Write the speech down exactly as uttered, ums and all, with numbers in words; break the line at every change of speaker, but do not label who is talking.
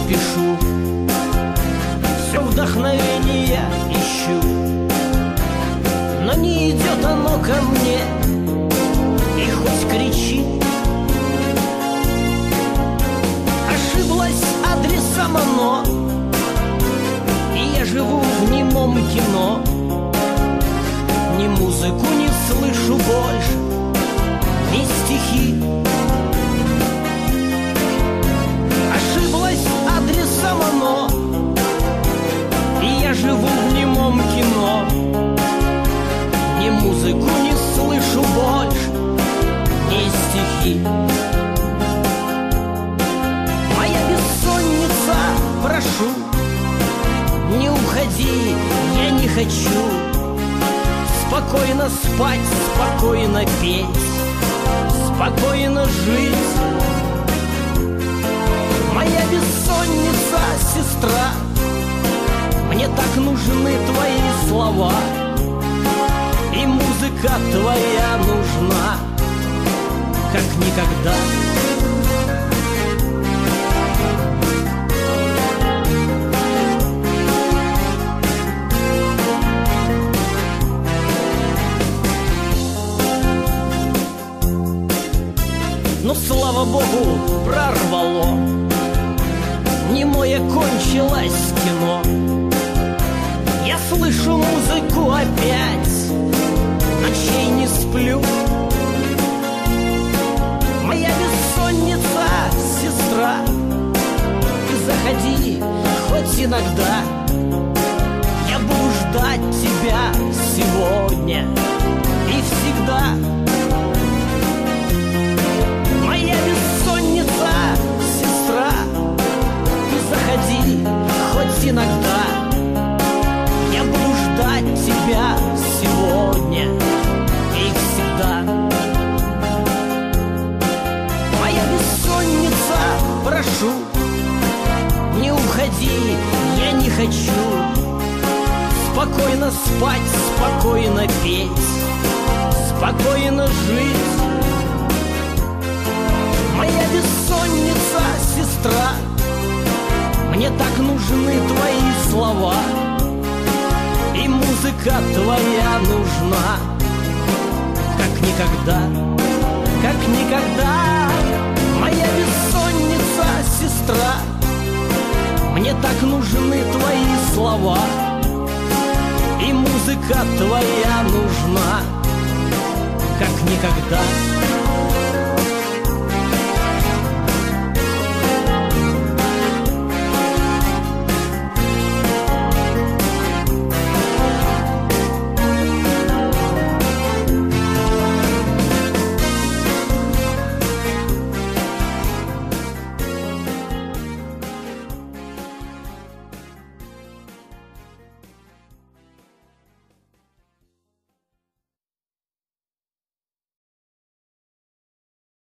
спешу, все вдохновение ищу, но не идет оно ко мне, и хоть кричи. Ошиблась адресом оно, и я живу в немом кино. Ни музыку не слышу больше, ни стихи. Ошиблась адресом оно, и я живу в немом кино. Ни музыку не слышу больше, ни стихи. Моя бессонница, прошу, не уходи, я не хочу. Спокойно спать, спокойно петь, спокойно жить. Моя бессонница, сестра, мне так нужны твои слова, и музыка твоя нужна, как никогда. Но, слава богу, прорвало, немое кончилось кино. Я слышу музыку опять, ночей не сплю. Моя бессонница, сестра, ты заходи хоть иногда. Я буду ждать тебя сегодня и всегда. Моя бессонница, сестра, ты заходи хоть иногда. Я буду ждать тебя сегодня и всегда. Моя бессонница, прошу, не уходи, я не хочу. Спокойно спать, спокойно петь, спокойно жить. Моя бессонница, сестра, мне так нужны твои слова, и музыка твоя нужна, как никогда, как никогда. Моя бессонница, сестра, мне так нужны твои слова, и музыка твоя нужна, как никогда.